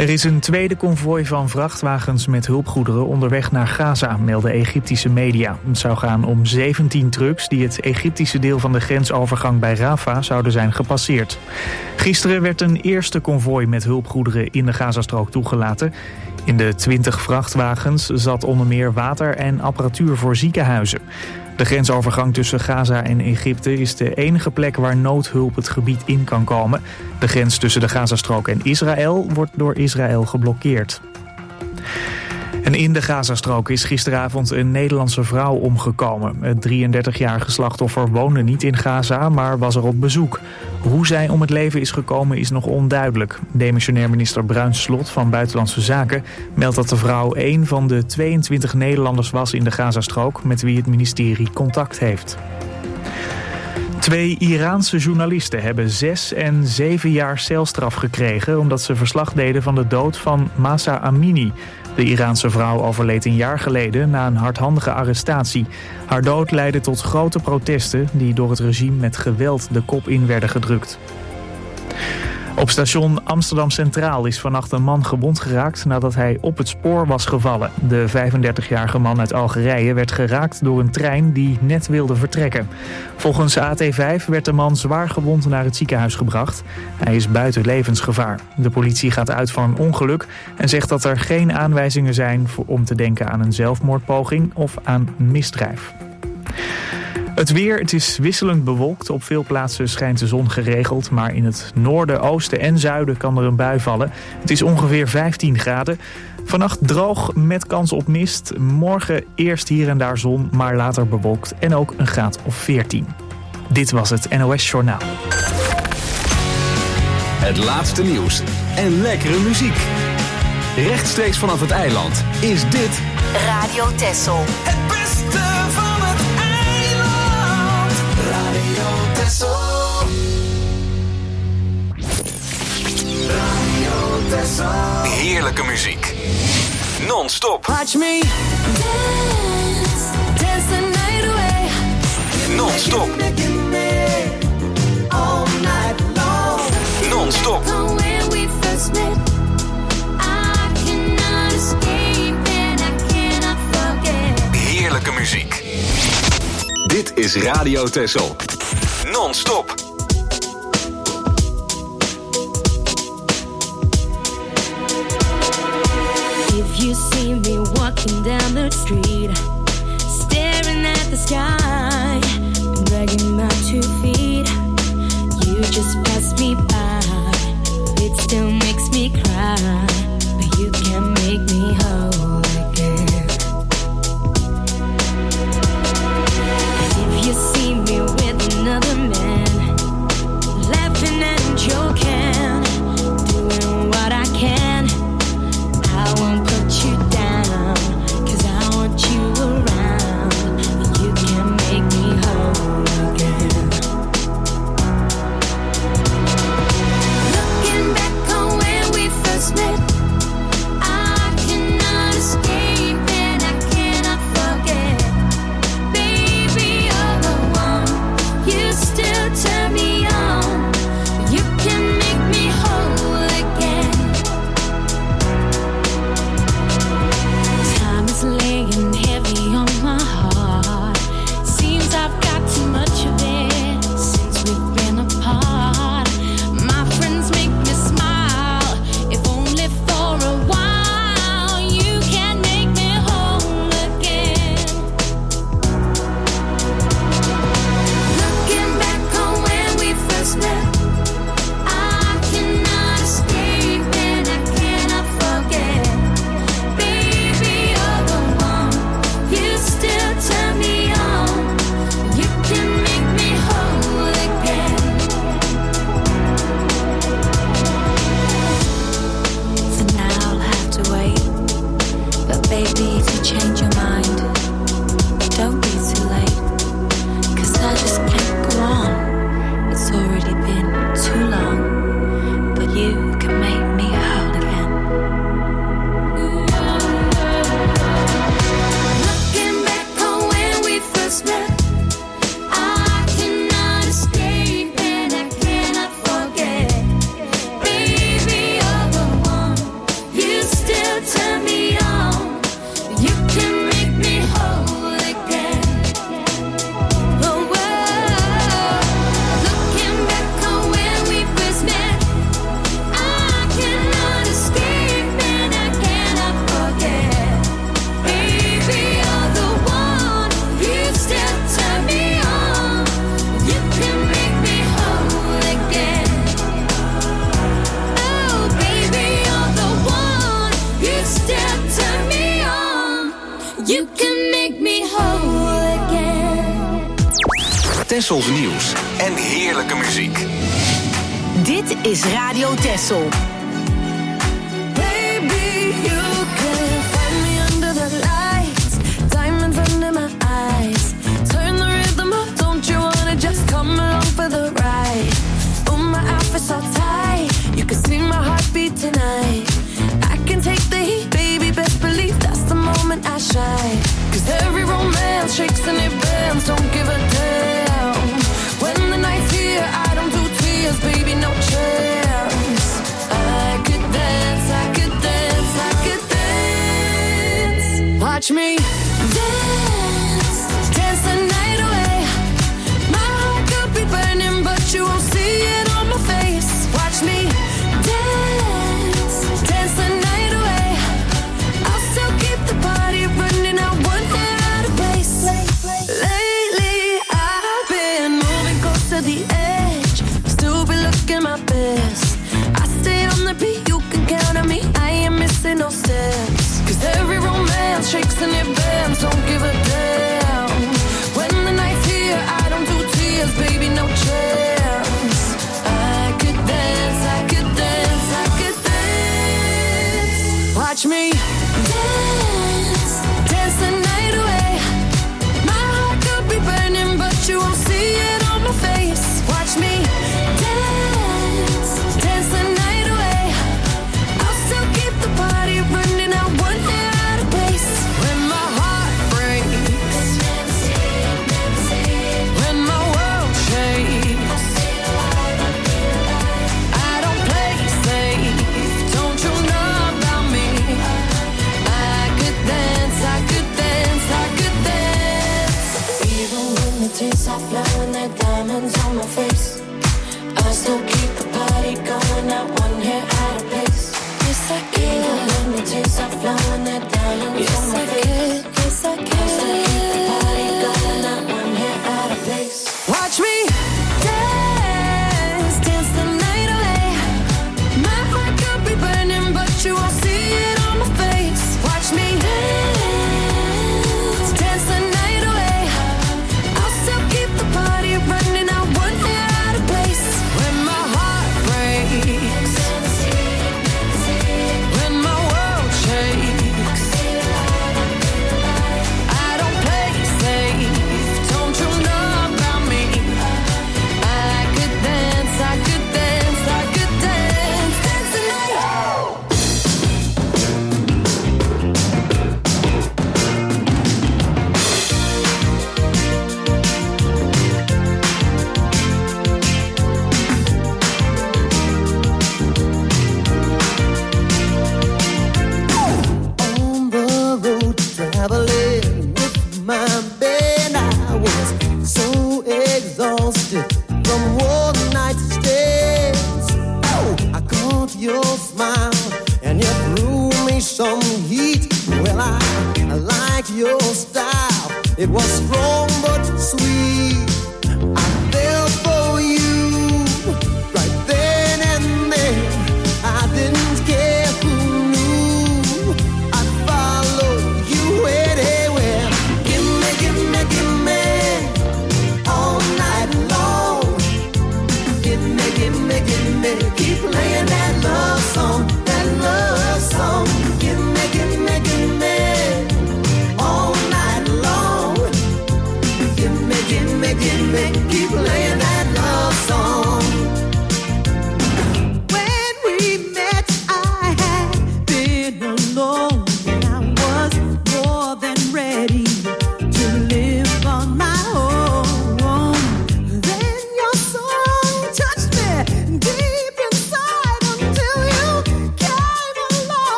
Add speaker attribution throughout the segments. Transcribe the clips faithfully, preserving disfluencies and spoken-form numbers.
Speaker 1: Er is een tweede konvooi van vrachtwagens met hulpgoederen onderweg naar Gaza, melden Egyptische media. Het zou gaan om zeventien trucks die het Egyptische deel van de grensovergang bij Rafah zouden zijn gepasseerd. Gisteren werd een eerste konvooi met hulpgoederen in de Gazastrook toegelaten. In de twintig vrachtwagens zat onder meer water en apparatuur voor ziekenhuizen. De grensovergang tussen Gaza en Egypte is de enige plek waar noodhulp het gebied in kan komen. De grens tussen de Gazastrook en Israël wordt door Israël geblokkeerd. En in de Gazastrook is gisteravond een Nederlandse vrouw omgekomen. Het drieëndertigjarige slachtoffer woonde niet in Gaza, maar was er op bezoek. Hoe zij om het leven is gekomen is nog onduidelijk. Demissionair minister Bruins Slot van Buitenlandse Zaken meldt dat de vrouw een van de tweeëntwintig Nederlanders was in de Gazastrook met wie het ministerie contact heeft. Twee Iraanse journalisten hebben zes en zeven jaar celstraf gekregen omdat ze verslag deden van de dood van Mahsa Amini. De Iraanse vrouw overleed een jaar geleden na een hardhandige arrestatie. Haar dood leidde tot grote protesten die door het regime met geweld de kop in werden gedrukt. Op station Amsterdam Centraal is vannacht een man gewond geraakt nadat hij op het spoor was gevallen. De vijfendertigjarige man uit Algerije werd geraakt door een trein die net wilde vertrekken. Volgens A T vijf werd de man zwaar gewond naar het ziekenhuis gebracht. Hij is buiten levensgevaar. De politie gaat uit van een ongeluk en zegt dat er geen aanwijzingen zijn om te denken aan een zelfmoordpoging of aan een misdrijf. Het weer, het is wisselend bewolkt. Op veel plaatsen schijnt de zon geregeld, maar in het noorden, oosten en zuiden kan er een bui vallen. Het is ongeveer vijftien graden. Vannacht droog met kans op mist. Morgen eerst hier en daar zon, maar later bewolkt en ook een graad of veertien. Dit was het N O S Journaal.
Speaker 2: Het laatste nieuws en lekkere muziek. Rechtstreeks vanaf het eiland is dit
Speaker 3: Radio Texel.
Speaker 4: Het beste van het eiland. Radio Texel. Radio Texel.
Speaker 2: heerlijke muziek. Non-stop.
Speaker 4: Watch me dance, dance the night away.
Speaker 2: Non-stop.
Speaker 4: All night long.
Speaker 2: Non-stop.
Speaker 4: From where we first met. I cannot escape and I cannot forget.
Speaker 2: Heerlijke muziek. Dit is Radio Texel. Non-stop.
Speaker 5: If you see me walking down the street, staring at the sky, dragging my two feet, you just pass me by. It still makes me cry, but you can make me whole again. And if you see me with another man, laughing and joking, doing what I can, I won't put you down, 'cause I want you around. You can make me whole again.
Speaker 4: Looking back on where You can make me whole again.
Speaker 2: Tessels nieuws en heerlijke muziek.
Speaker 3: Dit is Radio Tessel.
Speaker 5: Baby, you can find me under the lights, diamonds under my eyes. Turn the rhythm up, don't you wanna just come along for the ride? Oh, my outfit's so tight, you can see my heartbeat tonight. I can take the heat, baby, best believe that's the moment I shine. Cause every romance shakes and it bends, don't give a damn. When the night's here, I don't do tears, baby, no chance. I could dance, I could dance, I could dance. Watch me dance, dance the night away. My heart could be burning, but you won't see it on my face. Watch me dance, dance the night away. I'll still keep the party running, I won't get out of place. Lately I've been moving close to the edge, still be looking my best. I stay on the beat, you can count on me, I ain't missing no steps. Cause every romance shakes and it bends, don't give a damn. When the night's here, I don't do tears, baby, no chance. I could dance, I could dance, I could dance. Watch me dance, dance the night away. My heart could be burning, but you won't see it on my face. Watch me dance, dance the night away. I'll still keep the party running, I won't get out of place. When my heart breaks, when my world shakes, I don't play safe, don't you know about me? I could dance, I could dance, I could dance. Even when the tears are flowing, they're diamonds on my face, I still keep the party going, not one hair out of place. Yes, I can. Even when the tears are flowing, they're diamonds yes, on my I face. Can. Yes, I can. I still keep the party going, not one hair out of place. Watch me dance, dance the night away. My heart could be burning, but you won't see it on my face. Watch me dance, dance the night away. I'll still keep the party running, I won't get out of place. When my heart breaks, when my world shakes, I don't play safe, don't you know about me? I could dance, I could dance, I could dance, dance the night.
Speaker 6: On the road traveling with my band, I was so exhausted from one night's stays. Oh, I caught your smile and you threw me some heat. Well, I, I like your style. It was strong but sweet. I fell for you right then and there. I didn't care who knew. I'd follow you anywhere. Give me, give me, give me all night long. Give me, give me, give me. Keep playing that love song, that love song. Give me, give me, give me all night long.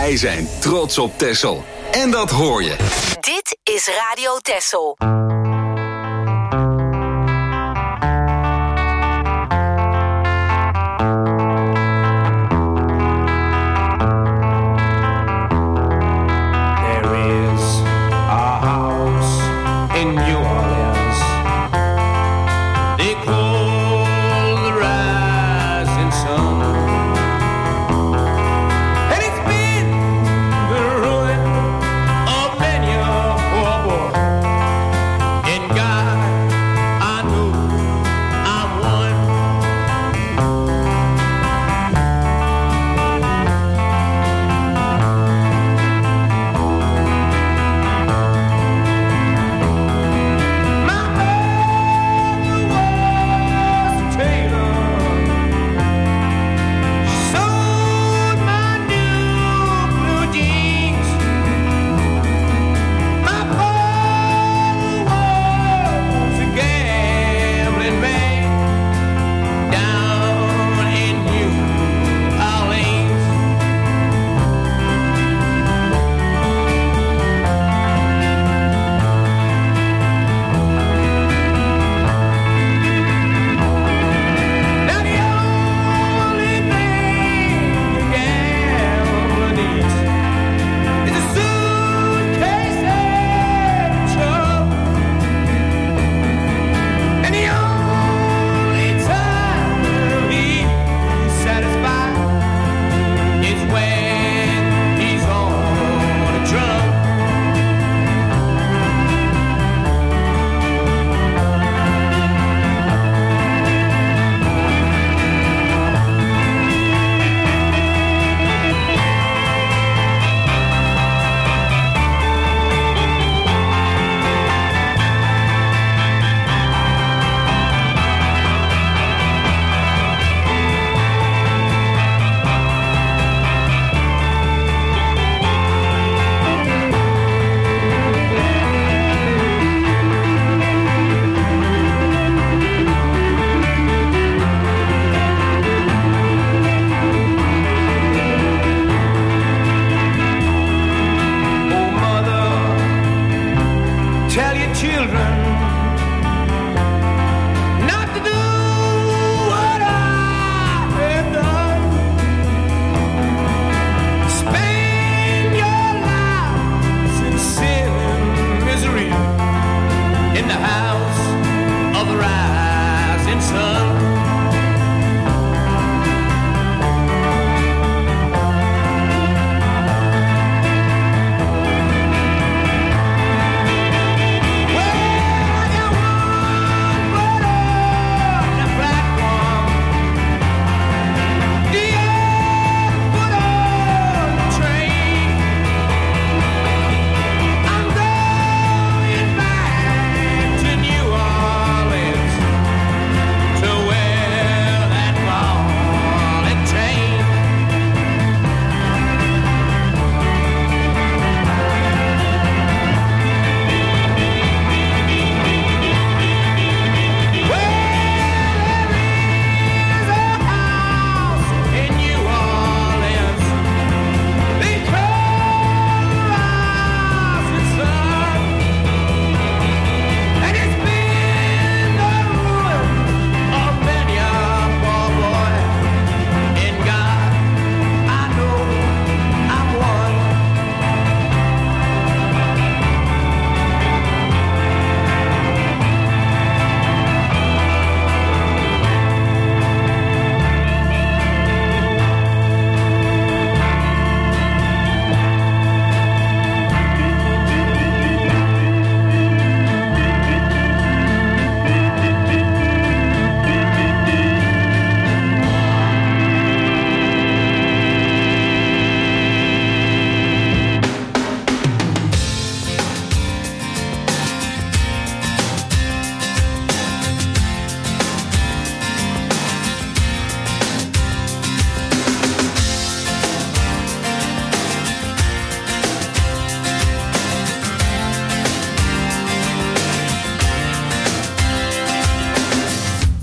Speaker 2: Wij zijn trots op Texel. En dat hoor je.
Speaker 3: Dit is Radio Texel.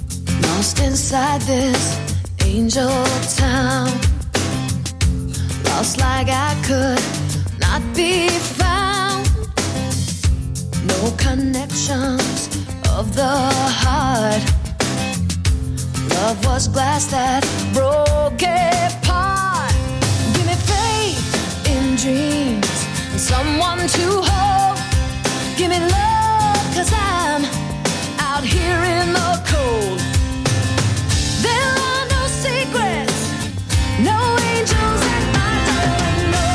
Speaker 7: inside this angel town,
Speaker 5: lost like I could not be found. No connections of the heart. Love was glass that broke apart. Give me faith in dreams and someone to hold. Give me love, 'cause I'm out here in the cold. There are no secrets, no angels at my door. No.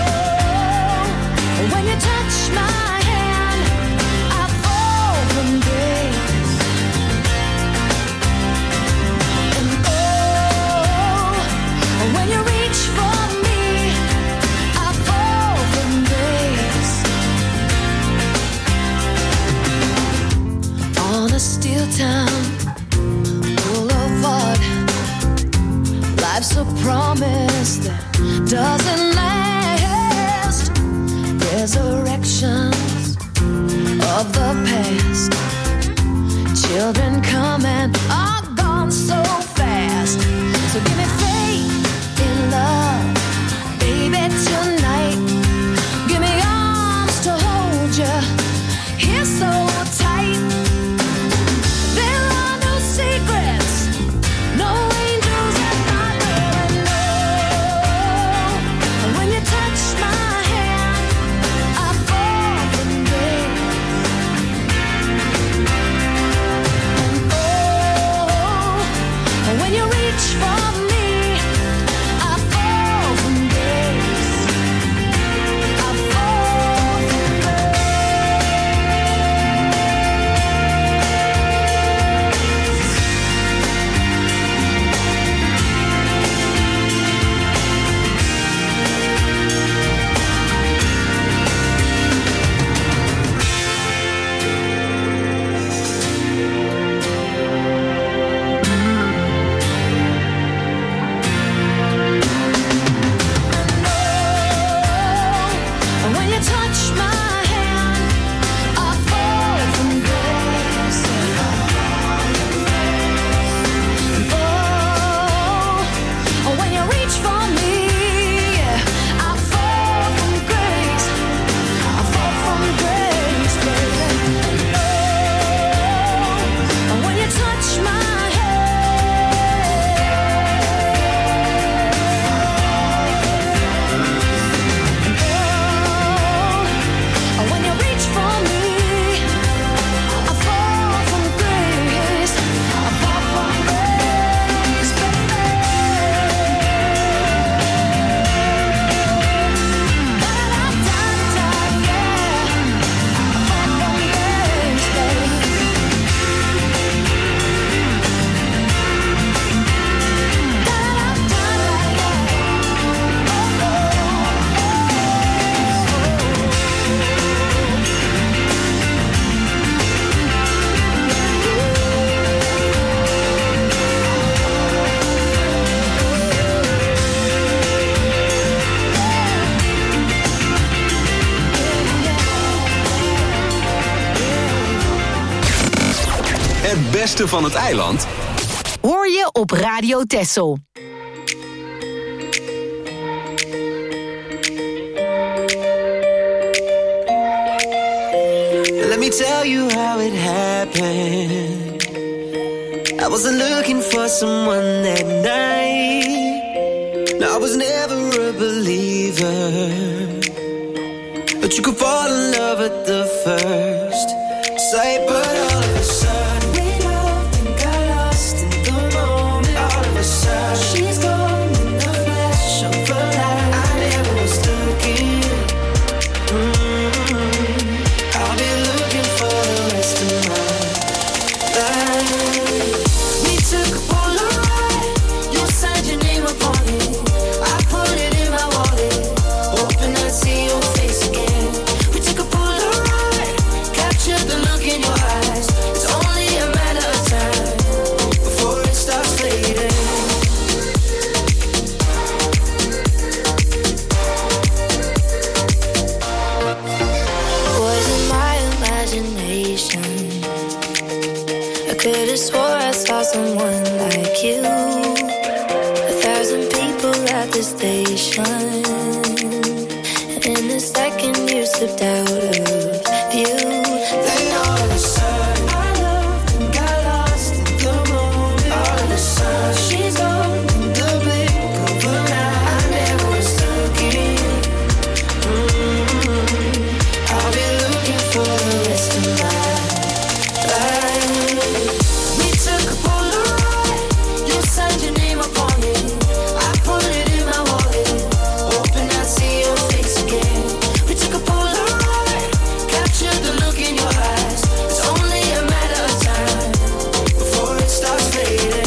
Speaker 5: When you touch my hand, I fall from grace. And oh, when you reach for me, I fall from grace. On a steel town boulevard, life's a promise that doesn't last. Resurrections of the past. Children come and are gone so fast. So give me faith in love, baby, tonight. Give me arms to hold you here so tight. There are no secrets, no angels at my door. No. And when you touch my hand, I fall from grace. And oh, and when you reach for me, I fall from grace. I fall from and when you touch my hand, I fall from grace. Oh, when you reach for me, I fall from grace. I fall from grace, baby. Oh, when you touch my Oh, when you reach for me, I fall from grace. I fall from grace, baby. Da-da-da-da, yeah. I fall from grace, baby.
Speaker 2: Het beste van het eiland
Speaker 3: Hoor je op Radio Texel.
Speaker 6: Let me tell you how it happened. I wasn't looking for someone that night. No, I was never a believer, but you could fall in love at the first sight. But all of a sudden we loved and got lost in the moment. All of a sudden she's gone in the flash of a light. I never was looking. Mm-hmm. I'll be looking for the rest of my life. We took a Polaroid. You signed your name upon it. I put it in my wallet, hoping I'd see your face again. We took a Polaroid, captured the look in your eyes. It's only a matter of time before it starts fading.
Speaker 5: Was it my imagination? I could have swore I saw someone like you. A thousand people at the station. slipped out of view.
Speaker 6: Then all of a sudden, I loved and got lost in the moment. All of a sudden, she's gone in the blink of an eye. I never was looking. Mm-hmm. I'll be looking for the rest of my life. We took a Polaroid. You signed your name upon it. I put it in my wallet, hoping I'd see your face again. We took a Polaroid, captured the look in your eyes. It's only a matter of time before it starts fading.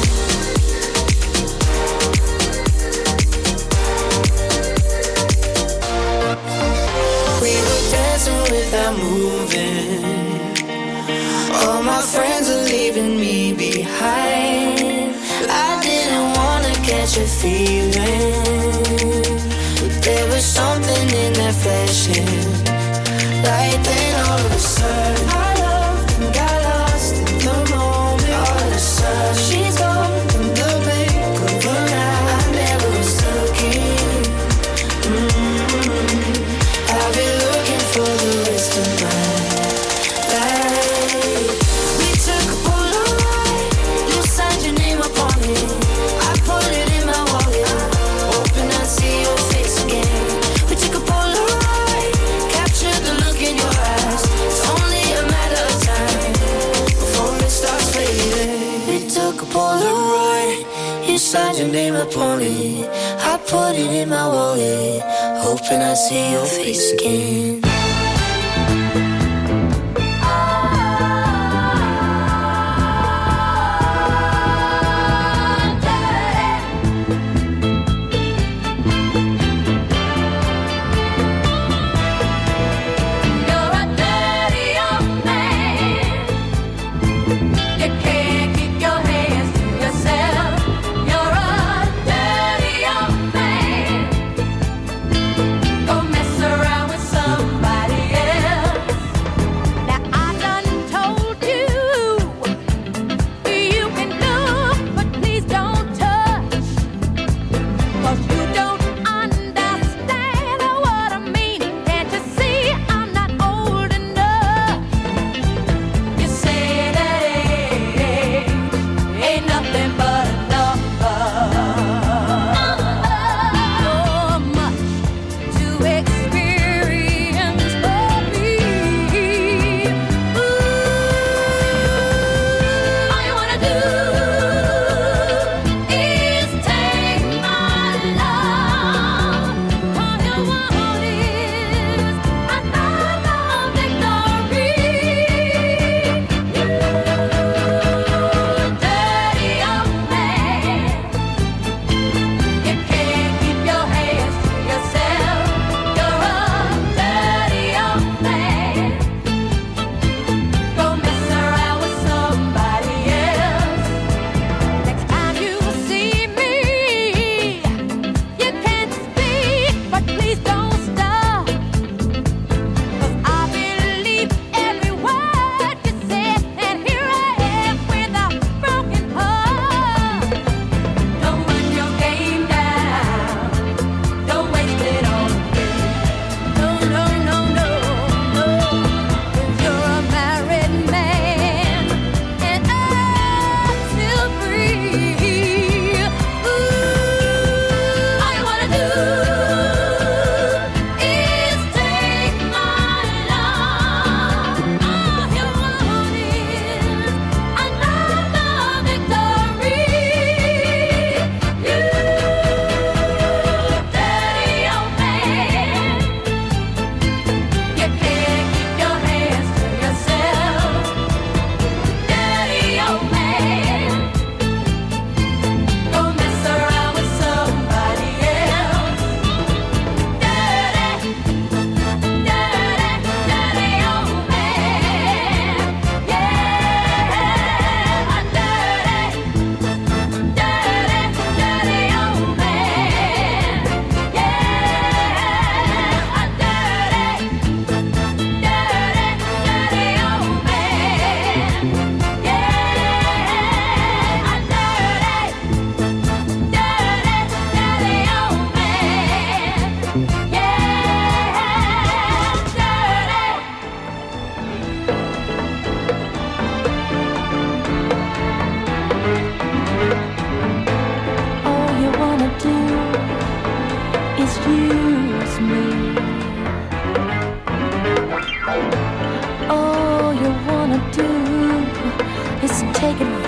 Speaker 6: We were dancing without moving. All my friends are leaving me behind. I didn't wanna catch a feeling, but there was something in that flashing light. Then all of a sudden, I loved and got lost in the moment. All of a sudden, she's gone in the blink of an eye. I never was looking. Mm-hmm. I'll be looking for the rest of my life. We took a Polaroid. You signed your name upon it. I put it in my wallet, hoping I'd see your face again. We took a Polaroid, captured the look in your eyes. It's only a matter of time before it starts fading. We took a Polaroid. You signed your name upon it. I put it in my wallet, hoping I'd see your face again.
Speaker 4: You're a dirty young man. You can't keep your hands to yourself. You're a dirty young man. Go mess around with somebody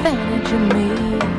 Speaker 7: advantage of me.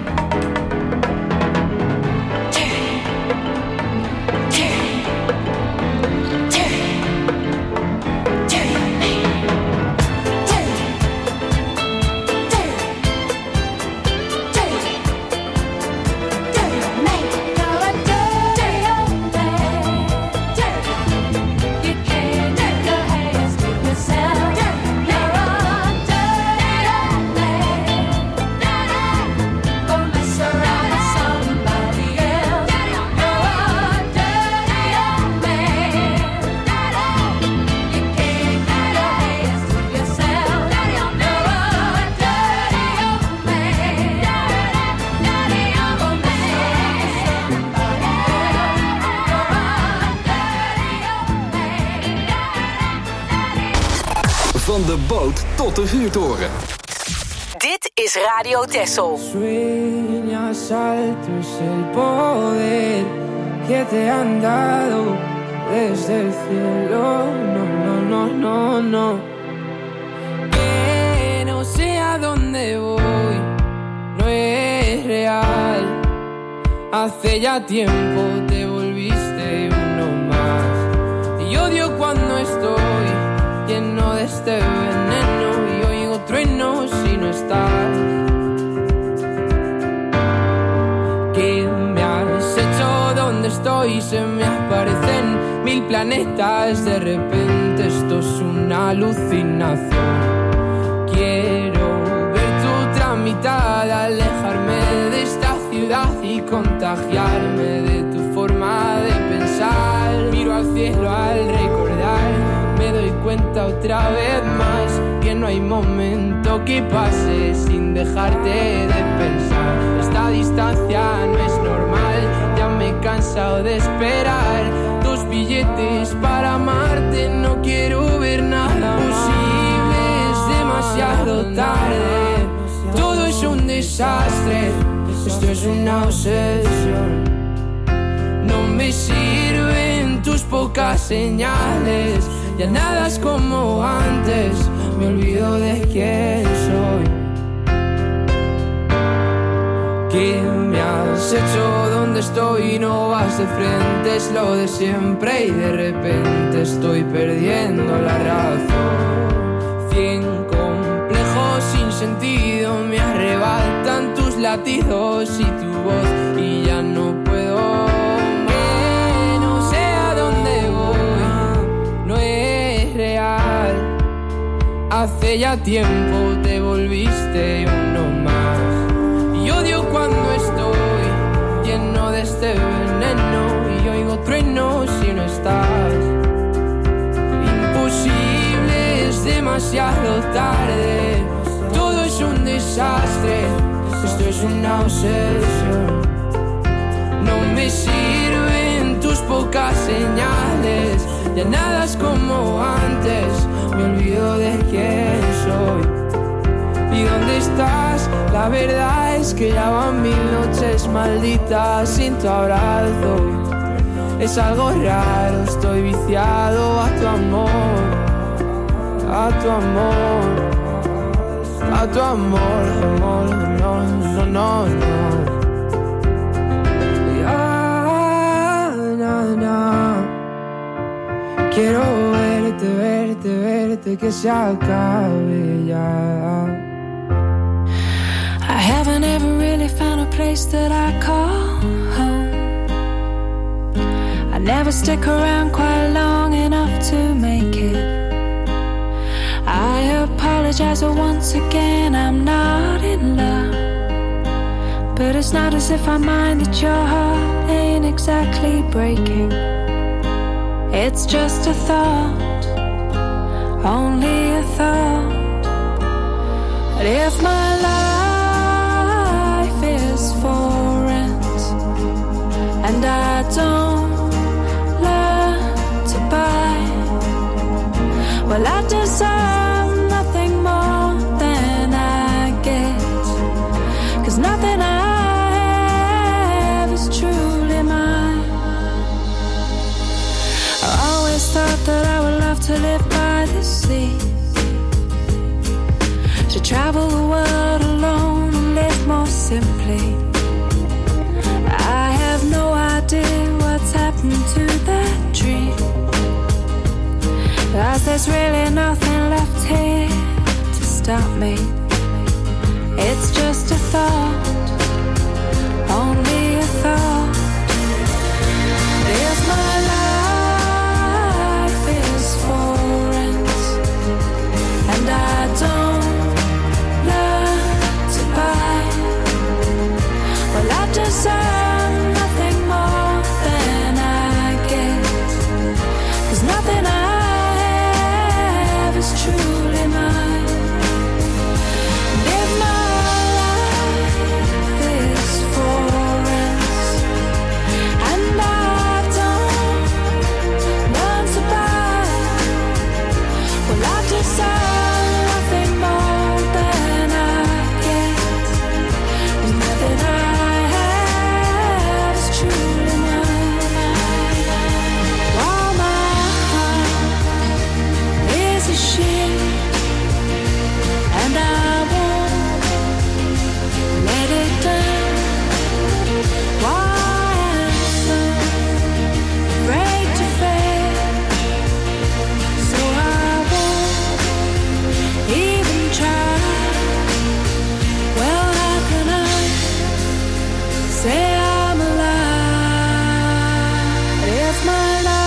Speaker 2: Van de boot tot de vuurtoren.
Speaker 3: Dit is Radio Texel.
Speaker 8: Sueñas alto es el poder que te han dado desde el cielo. No, no, no, no, no. Que no sé a dónde voy, no es real. Hace ya tiempo te volviste uno más. Y odio cuando estoy lleno de este veneno y oigo truenos si no estás. ¿Qué me has hecho? ¿Dónde estoy? Se me aparecen mil planetas. De repente esto es una alucinación. Quiero ver tu tramitada, alejarme de esta ciudad y contagiarme de tu forma de pensar. Miro al cielo al recordar, me doy cuenta otra vez más que no hay momento que pase sin dejarte de pensar. Esta distancia no es normal, ya me he cansado de esperar tus billetes para amarte. No quiero ver nada posible, es demasiado tarde. Todo es un desastre, esto es una obsesión. No me sirven tus pocas señales, ya nada es como antes, me olvido de quién soy. ¿Qué me has hecho? ¿Dónde estoy? No vas de frente, es lo de siempre y de repente estoy perdiendo la razón. Cien complejos sin sentido me arrebatan tus latidos y tu voz y ya no puedo. Que no sé a dónde voy, no es real. Hace ya tiempo te volviste uno más. Y odio cuando estoy lleno de este veneno y oigo truenos si no estás. Imposible, es demasiado tarde. Todo es un desastre, esto es una obsesión. No me sirven tus pocas señales, ya nada es como antes, me olvido de quién soy. ¿Y dónde estás? La verdad es que ya van mil noches malditas sin tu abrazo. Es algo raro, estoy viciado a tu amor, a tu amor, a tu amor, amor, no, no, no, no. Ya, no, no. Quiero verte, verte, verte, que se acabe ya.
Speaker 5: I haven't ever really found a place that I call home. I never stick around quite long enough to make it. I apologize once again, I'm not in love. But it's not as if I mind that your heart ain't exactly breaking. It's just a thought, only a thought. But if my life is for rent and I don't learn to buy, well, I deserve nothing more than I get, 'cause nothing I have is truly mine. I always thought that I would love to live by the sea, to travel the world alone and simply. I have no idea what's happened to that dream, 'cause there's really nothing left here to stop me. It's just a thought, only a thought. If my life is for rent and I don't learn to buy, well, I deserve nothing more than I get, 'cause nothing I have is truly mine. And if my life is for rent and I don't learn to buy, well, I deserve nothing more than I get, 'cause nothing I have is truly mine. While my heart is a ship and I won't let it down, why I'm so afraid to fail, so I won't even try. Well, how can I say I'm alive if my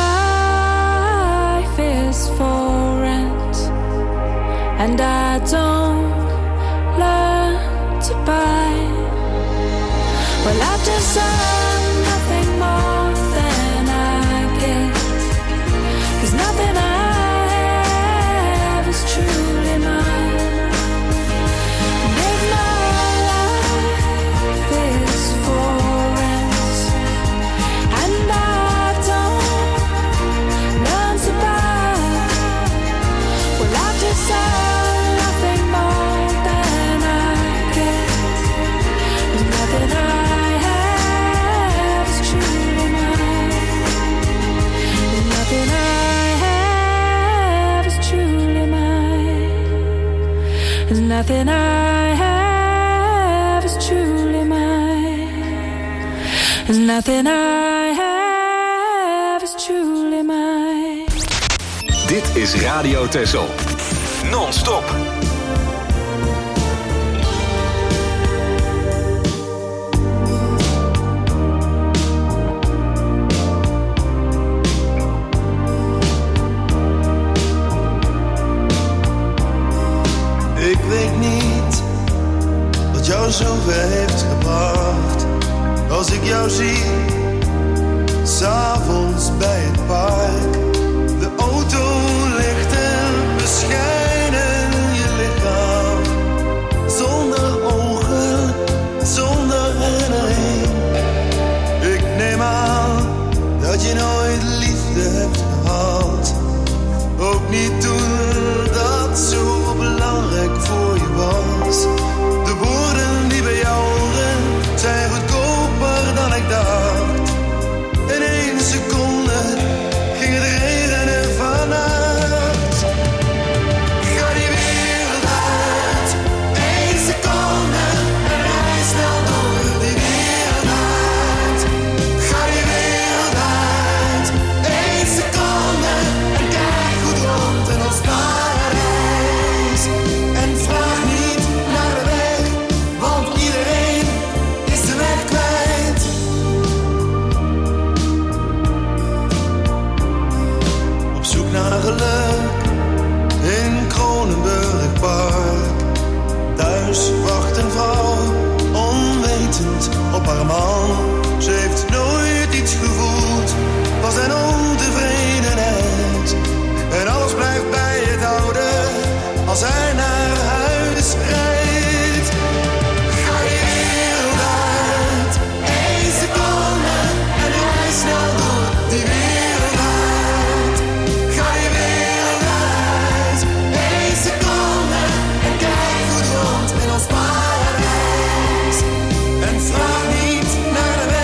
Speaker 5: life is for rent and I don't learn to buy? Well, I deserve nothing more than I get, 'cause nothing I have is truly mine. And if my life is for rent and I don't learn to buy, well, I deserve nothing more than I get, 'cause nothing I have is truly mine. And nothing I have is truly mine. And nothing I have is truly mine. And nothing I have is truly mine.
Speaker 2: Dit is Radio Texel. Non-stop.
Speaker 7: Ik weet niet wat jou zover heeft gebracht. Als ik jou zie, 's'avonds bij het park. De auto ligt en beschijnen je lichaam. Zonder ogen, zonder herinnering. Ik neem aan dat je nooit liefde hebt gehad. Ook niet toen dat zo belangrijk voor je was. De woorden die bij jou horen zijn goedkoper dan ik dacht. In één seconde ging het regenen vannacht. Ga die wereld uit, één seconde en rij snel door die wereld uit. Ga die wereld uit, één seconde en kijk goed rond in ons paradijs. En vraag niet naar de weg, want iedereen is de weg kwijt. Op zoek naar geluk in Kronenburg Park. Thuis wacht een vrouw, onwetend op haar man. Ze heeft nooit iets gevoeld, was een ontevredenheid. En alles blijft bij het oude, als hij naar huis rijdt. Ga je wereld uit, één seconde en rij snel door die wereld uit. Ga je wereld uit, één seconde en kijk goed rond in ons paradijs. En vraag niet naar de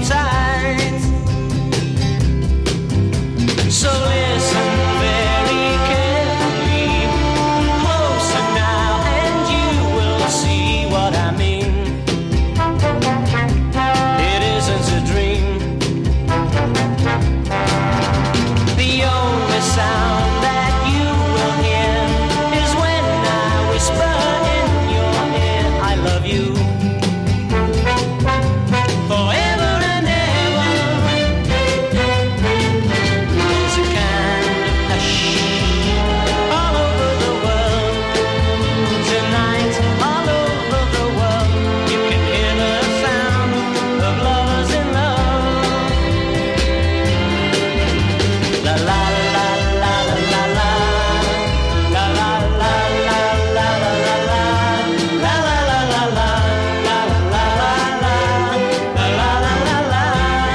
Speaker 9: tight. So listen very carefully, closer now, and you will see what I mean. It isn't a dream. The only sound that you will hear is when I whisper in your ear, I love you. Forever and ever. There's a kind of hush all over the world. Tonight, all over the world, you can hear the sound of lovers in love. La la la la la la la. La la la la la la la la. La la la la la. La la la la. La la la la la.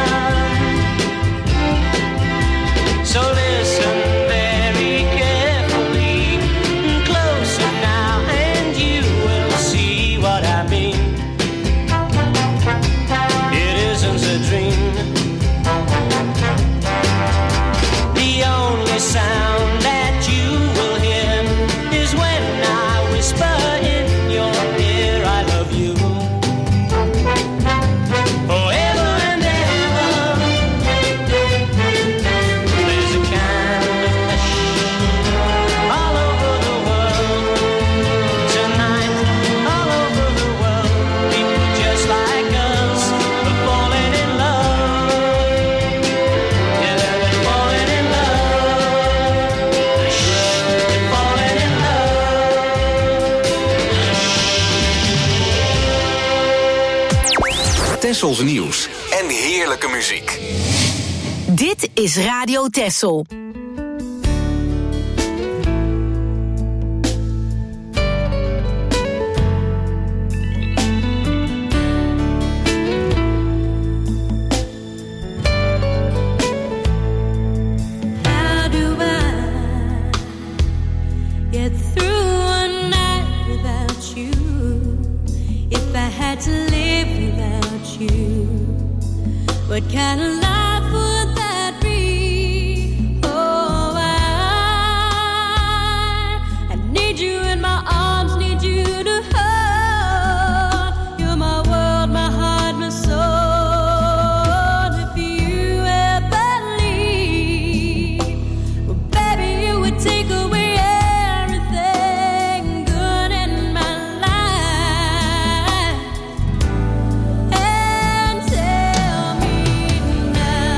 Speaker 9: So listen very carefully, closer now, and you will see what I mean. It isn't a dream. The only sound that you will hear is when I whisper in your ear, I love you. Forever and ever. There's a kind of hush all over the world. Tonight, all over the world, people just like us are falling in love. Yeah, they're falling in love. Shh, they're falling in love.
Speaker 2: Tessels nieuws en heerlijke muziek.
Speaker 3: Dit is Radio Tessel.
Speaker 5: How do I get through one night without you? If I had to live without you, what kind of life would that be? Oh, I, I need you in my arms, need you to hold. You're my world, my heart, my soul. If you ever leave, well, baby, you would take away everything good in my life. And tell me now.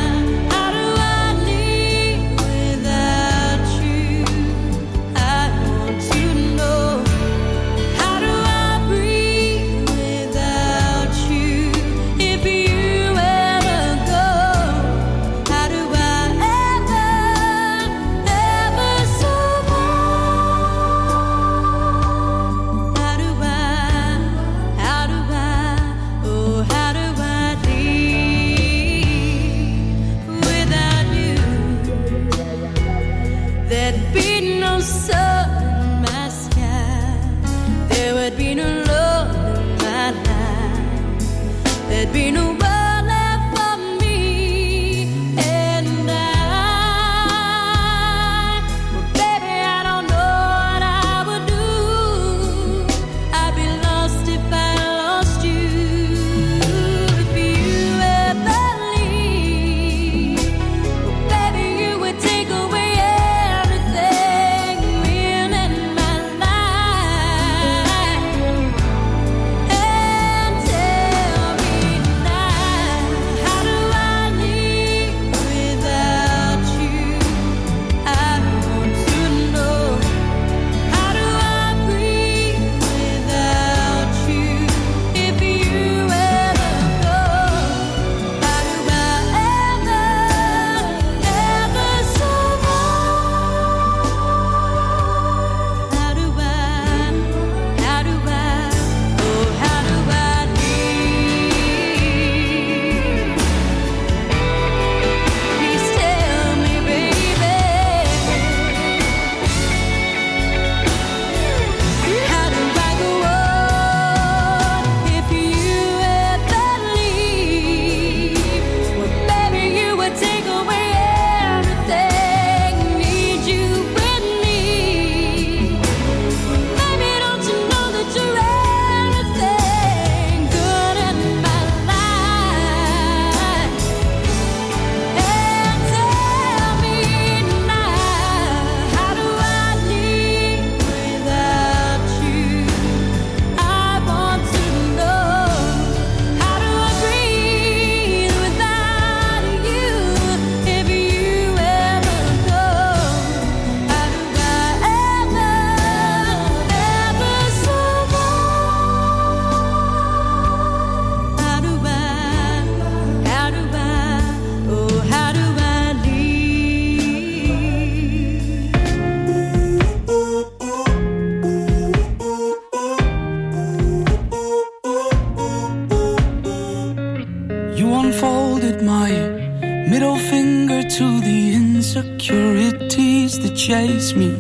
Speaker 10: with my middle finger to the insecurities that chase me.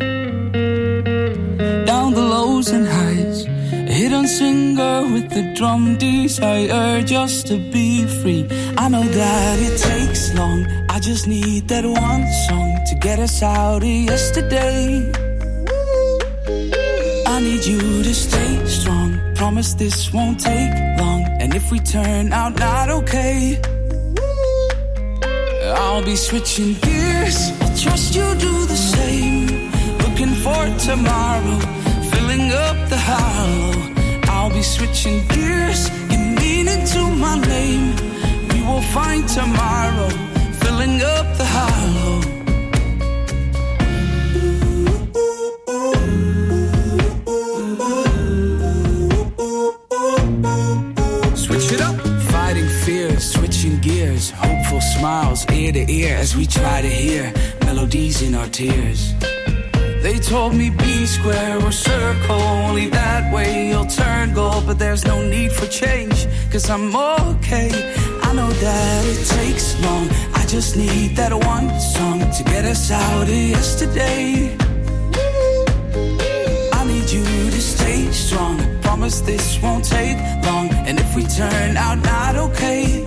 Speaker 10: Down the lows and highs, a hidden singer with the drum desire just to be free. I know that it takes long, I just need that one song to get us out of yesterday. I need you to stay strong, promise this won't take long. And if we turn out not okay, I'll be switching gears, I'll trust you do the same. Looking for tomorrow, filling up the hollow. I'll be switching gears, give meaning to my name. We will find tomorrow, filling up the hollow. Switch it up, fighting fears, switching gears, hopeful smiles ear to ear as we try to hear melodies in our tears. They told me be square or circle, only that way you'll turn gold. But there's no need for change, cause I'm okay. I know that it takes long, I just need that one song to get us out of yesterday. I need you to stay strong, promise this won't take long. And if we turn out not okay,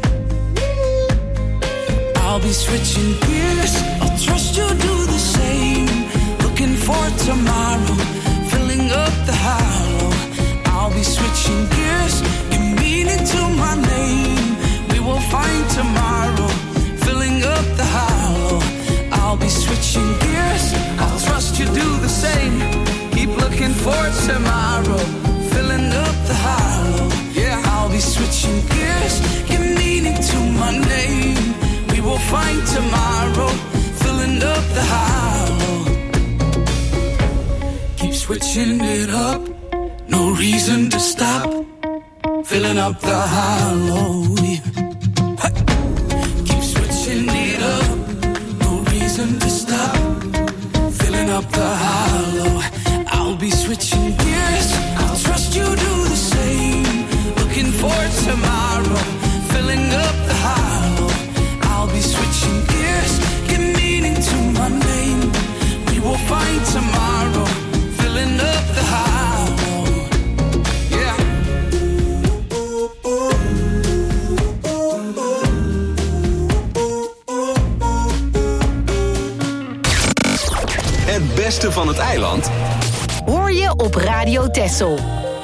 Speaker 10: I'll be switching gears, I'll trust you'll do the same. Looking for tomorrow, filling up the hollow. I'll be switching gears, give meaning to my name. We will find tomorrow, filling up the hollow. I'll be switching gears, I'll trust you do the same. Keep looking for tomorrow, filling up the hollow. Yeah, I'll be switching gears, give meaning to my name. We will find tomorrow, filling up the hollow. Keep switching it up, no reason to stop, filling up the hollow. Hey. Keep switching it up, no reason to stop, filling up the hollow. I'll be switching gears, I'll trust you do the same. Looking for tomorrow, filling up the hollow. I'll be switching gears, give meaning to my name. We will find tomorrow, filling up the hollow. Yeah.
Speaker 2: Het beste van het eiland
Speaker 3: Hoor je op Radio Texel.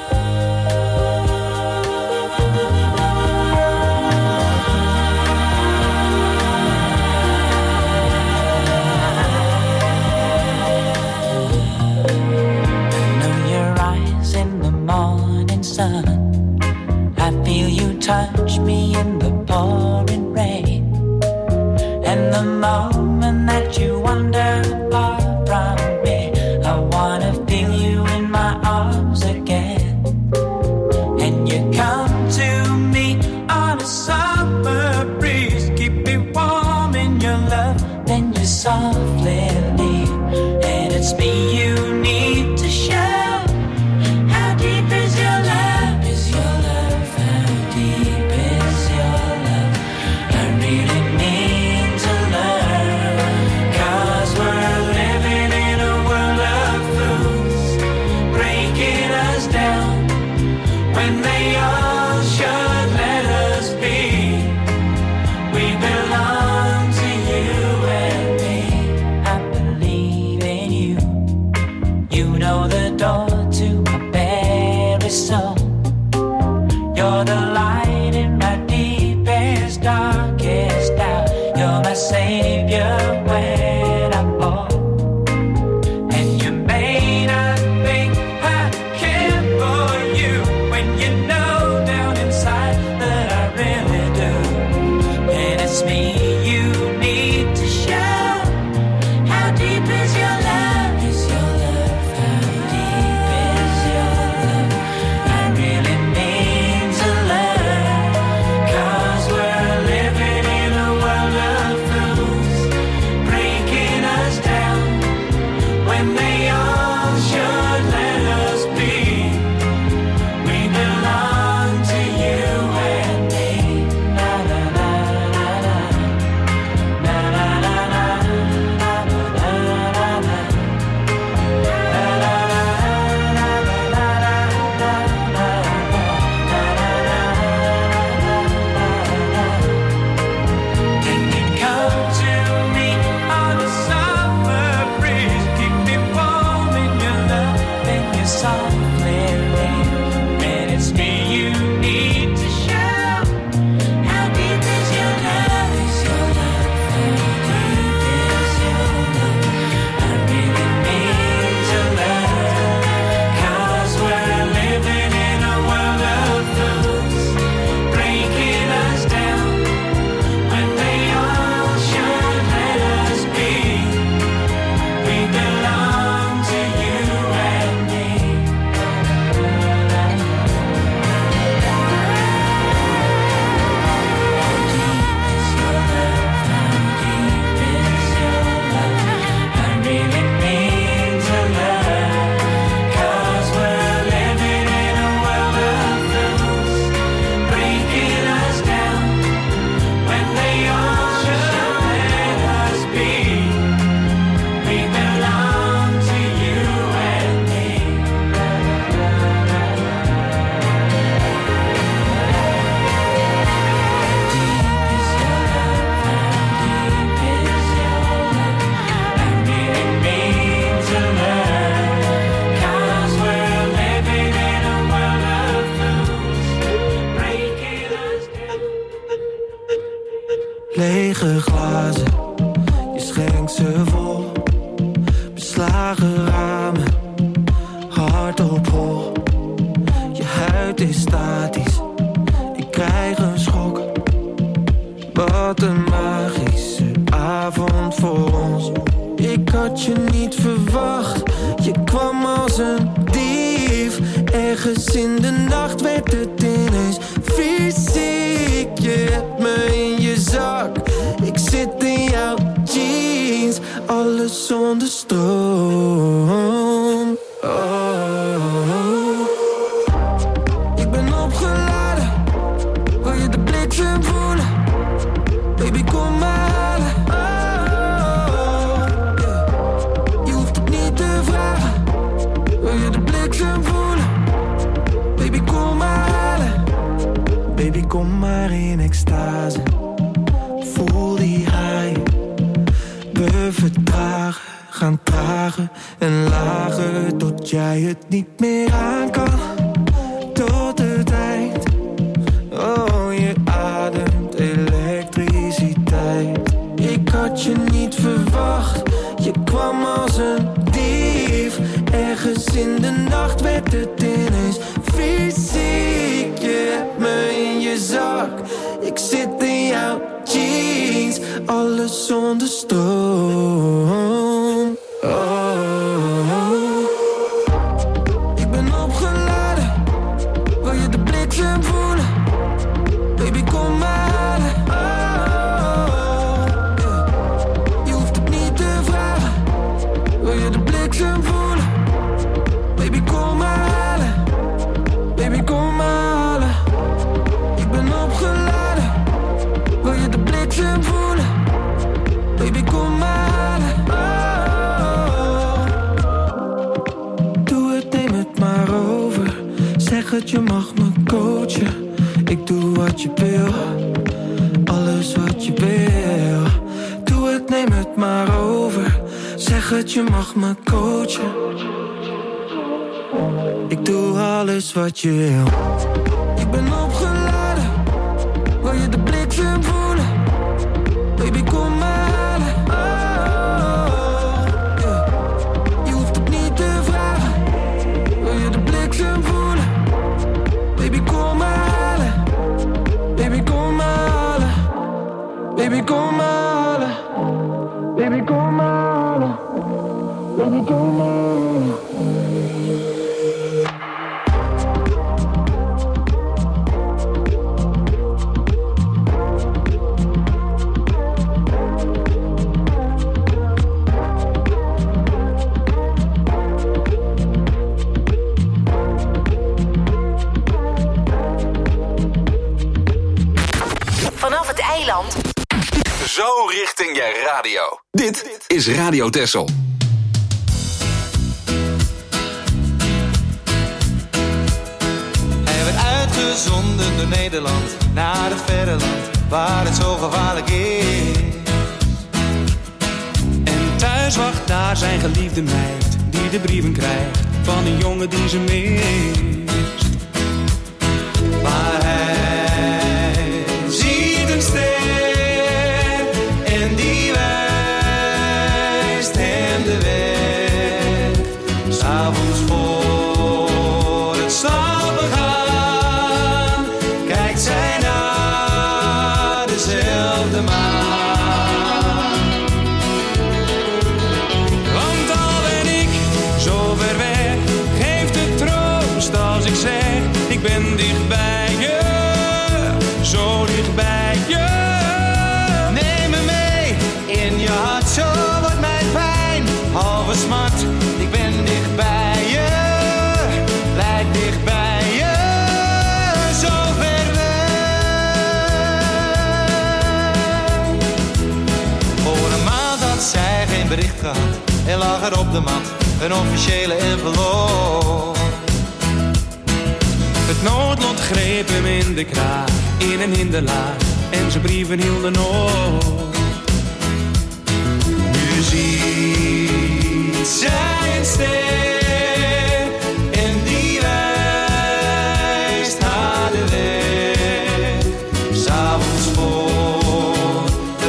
Speaker 11: Touch me in the pouring rain, and the moment that you wander far from me, I wanna feel you in my arms again. And you come to me on a summer breeze, keep me warm in your love, then you softly leave, and it's me you need to show. How deep is your love? Is your love? How deep is your love? I really need to learn, 'cause we're living in a world of fools, breaking us down when they all should let us be. We belong to you and me. I believe in you. You know the door to my very soul. You're the light in my deepest, darkest doubt. You're my savior when I fall. And you may not think I care for you, when you know down inside that I really do. And it's me you need to show. How deep is your love? Is your love? How deep is your love? I really need to learn, 'cause we're living in a world of fools, breaking us down when they all should let us be. We belong to you and me. Na, na, na, na, na.
Speaker 12: lege glazen, je schenkt ze vol. Beslagen ramen, hard op hol. Je huid is statisch, ik krijg een schok. Wat een magische avond voor ons. Ik had je niet verwacht, je kwam als een dief. Ergens in de nacht werd het ineens fysiek. Je hebt me in je zak, ik zit in jouw jeans. Alles zonder stroom. Oh. Ik ben opgeladen, wil je de bliksem voelen? Baby, kom maar halen. Oh, yeah. Je hoeft het niet te vragen, wil je de bliksem voelen? Baby, kom maar halen. Baby, kom maar in extase. Voel die high. We vertragen, gaan trager en lager, tot jij het niet meer aan kan. Tot het eind. Oh, je ademt elektriciteit. Ik had je niet verwacht, je kwam als een dief. Ergens in de nacht werd het ineens fysiek. Je hebt me in je zak, ik zit in jouw jeans. Alles zonder stroom. Oh. Ik ben opgeladen, wil je de bliksem voelen? Baby, kom maar halen. Oh, yeah. Je hoeft het niet te vragen, wil je de bliksem voelen? Baby, kom maar halen. Baby, kom maar halen. Ik ben opgeladen, wil je de bliksem voelen? Baby, kom maar halen. Oh. Doe het, neem het maar over. Zeg het, je mag me coachen. Ik doe wat je wil, alles wat je wil. Doe het, neem het maar over. Zeg het, je mag me coachen. Ik doe alles wat je wil. Ik ben opgeladen, wil je de bliksem voelen? Baby, kom maar halen. Oh, yeah. Je hoeft het niet te vragen, wil je de bliksem voelen? Baby, kom maar halen. Baby, kom maar halen. Baby, kom maar halen. Baby, kom maar halen. Baby, kom maar halen.
Speaker 3: Vanaf het eiland.
Speaker 2: Zo richting je radio. Dit is Radio Texel.
Speaker 13: Hij werd uitgezonden door Nederland naar het verre land waar het zo gevaarlijk is.
Speaker 14: En thuis wacht daar zijn geliefde meid die de brieven krijgt van een jongen die ze mist.
Speaker 13: Maar hij ziet een ster en die wijst hem de weg. 'S Avonds voor het slapen gaan kijkt zij naar dezelfde maan. Want al ben ik zo ver weg, geeft het troost als ik zeg: ik ben dicht bij je, zo dicht bij je. Neem me mee in je hart, zo wordt mijn pijn halve smart. Ik ben dicht bij je, blijf dicht bij je, zo ver weg. Voor een maand had zij geen bericht gehad en lag er op de mat een officiële envelop.
Speaker 14: Het noodlot greep hem in de kraag, in een hinderlaag, en zijn brieven hielden op.
Speaker 13: Nu ziet zij een ster en die wijst haar de weg. 'S Avonds voor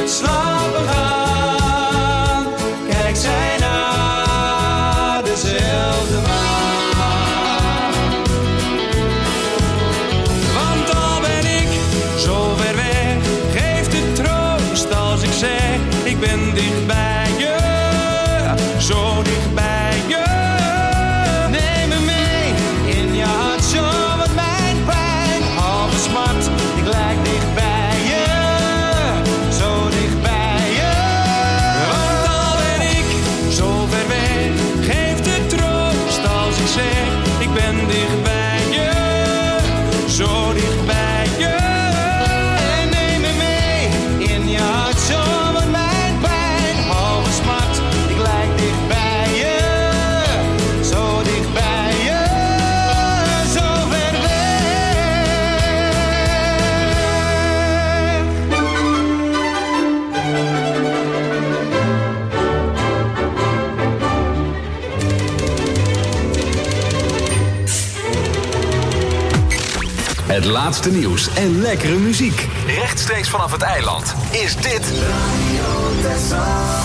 Speaker 2: Het laatste nieuws en lekkere muziek. Rechtstreeks vanaf het eiland is dit Radio Texel.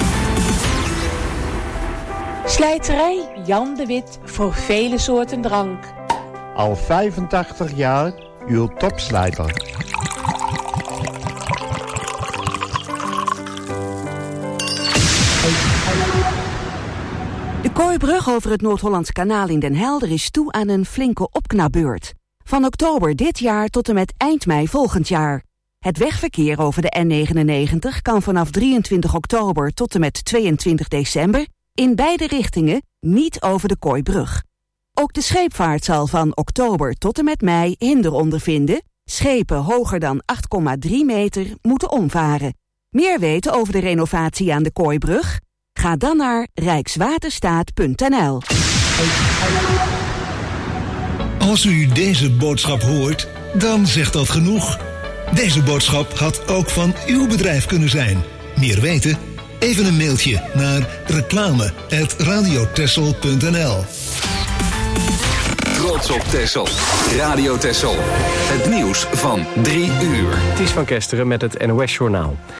Speaker 15: Slijterij Jan de Wit voor vele soorten drank.
Speaker 16: Al vijfentachtig jaar uw topslijter.
Speaker 17: De Kooibrug over het Noord-Hollands Kanaal in Den Helder is toe aan een flinke opknapbeurt. Van oktober dit jaar tot en met eind mei volgend jaar. Het wegverkeer over de N negenennegentig kan vanaf drieëntwintig oktober tot en met tweeëntwintig december... in beide richtingen niet over de Kooibrug. Ook de scheepvaart zal van oktober tot en met mei hinder ondervinden. Schepen hoger dan acht komma drie meter moeten omvaren. Meer weten over de renovatie aan de Kooibrug? Ga dan naar rijkswaterstaat punt n l.
Speaker 18: Als u deze boodschap hoort, dan zegt dat genoeg. Deze boodschap had ook van uw bedrijf kunnen zijn. Meer weten? Even een mailtje naar reclame apenstaartje radiotexel punt n l.
Speaker 2: Trots op Texel. Radio Texel. Het nieuws van drie uur.
Speaker 19: Ties van Kesteren met het N O S-journaal.